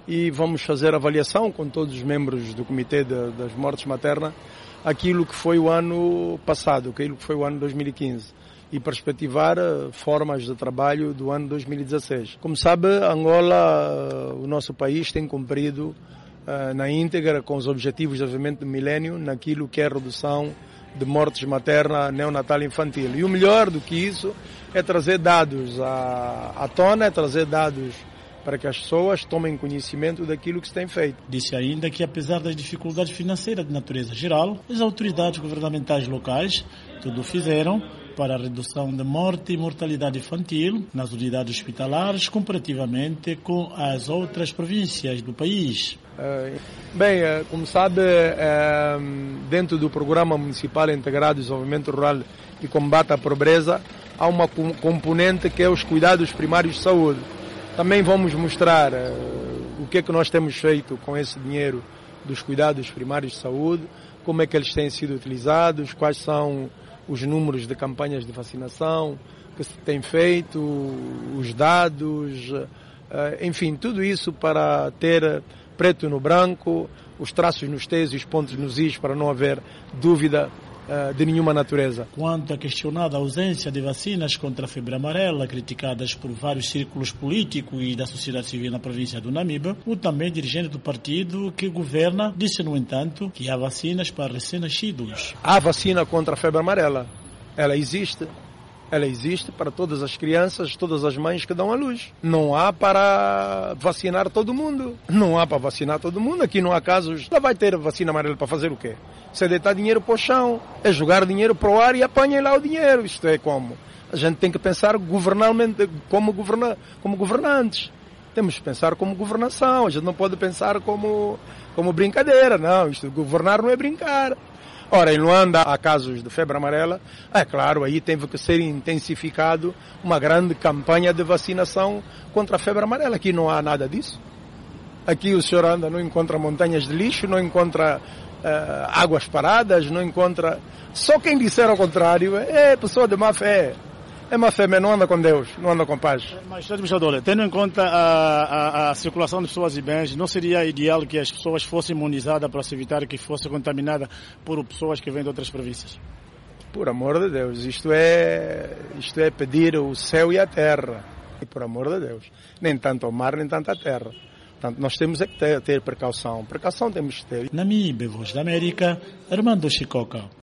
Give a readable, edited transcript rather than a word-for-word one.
e vamos fazer avaliação com todos os membros do Comitê das Mortes Maternas, aquilo que foi o ano passado, aquilo que foi o ano 2015, e perspectivar formas de trabalho do ano 2016. Como sabe, Angola, o nosso país, tem cumprido na íntegra com os objetivos de desenvolvimento do milénio naquilo que é a redução de mortes materna, neonatal e infantil. E o melhor do que isso é trazer dados à tona, é trazer dados para que as pessoas tomem conhecimento daquilo que se tem feito. Disse ainda que, apesar das dificuldades financeiras de natureza geral, as autoridades governamentais locais tudo fizeram para a redução de morte e mortalidade infantil nas unidades hospitalares, comparativamente com as outras províncias do país. Bem, como sabe, dentro do Programa Municipal Integrado de Desenvolvimento Rural e Combate à Pobreza, há uma componente que é os cuidados primários de saúde. Também vamos mostrar o que é que nós temos feito com esse dinheiro dos cuidados primários de saúde, como é que eles têm sido utilizados, quais são os números de campanhas de vacinação que se tem feito, os dados, enfim, tudo isso para ter preto no branco, os traços nos T's e os pontos nos I's, para não haver dúvida de nenhuma natureza. Quanto à questionada ausência de vacinas contra a febre amarela, criticadas por vários círculos políticos e da sociedade civil na província do Namibe, o também dirigente do partido que governa disse, no entanto, que há vacinas para recém-nascidos. Há vacina contra a febre amarela. Ela existe. Ela existe para todas as crianças, todas as mães que dão à luz. Não há para vacinar todo mundo. Não há para vacinar todo mundo. Aqui não há casos. Ela vai ter vacina amarela para fazer o quê? Isso é deitar dinheiro para o chão. É jogar dinheiro para o ar e apanhem lá o dinheiro. Isto é como? A gente tem que pensar governamentalmente, como governantes. Temos que pensar como governação. A gente não pode pensar como brincadeira. Não, isto governar não é brincar. Ora, em Luanda há casos de febre amarela, é claro, aí teve que ser intensificado uma grande campanha de vacinação contra a febre amarela. Aqui não há nada disso. Aqui o senhor anda, não encontra montanhas de lixo, não encontra águas paradas, não encontra... Só quem disser ao contrário é pessoa de má fé. É má fé, mas não anda com Deus, não anda com paz. Mas, administrador, tendo em conta a circulação de pessoas e bens, não seria ideal que as pessoas fossem imunizadas para se evitar que fosse contaminada por pessoas que vêm de outras províncias? Por amor de Deus, isto é pedir o céu e a terra. E por amor de Deus, nem tanto ao mar, nem tanto à terra. Portanto, nós temos é que ter precaução. Precaução temos que ter. Namibe, Voz da América, Armando Chicoca.